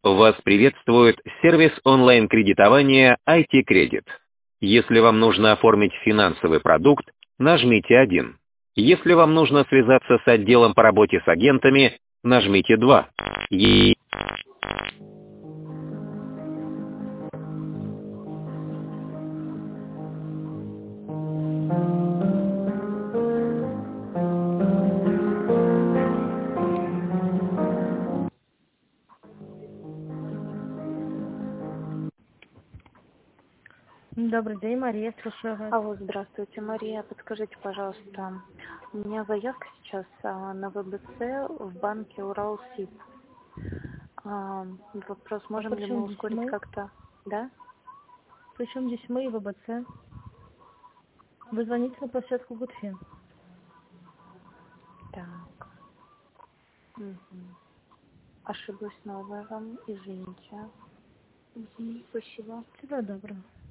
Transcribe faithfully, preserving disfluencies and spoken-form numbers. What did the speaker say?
Вас приветствует сервис онлайн-кредитования ай ти Credit. Если вам нужно оформить финансовый продукт, нажмите один. Если вам нужно связаться с отделом по работе с агентами, нажмите два. И... Добрый день, Мария, слушаю вас. Алло, здравствуйте, Мария. Подскажите, пожалуйста, у меня заявка сейчас а, на вэ бэ цэ в банке Уралсиб. А, вопрос, А можем ли почему мы здесь ускорить мы? как-то? Да? Причем здесь мы и вэ бэ цэ? Вы звоните на площадку Гудфин. Так. Мгм. Ошиблась новая вам, извините. Мгм, спасибо. Всего доброго.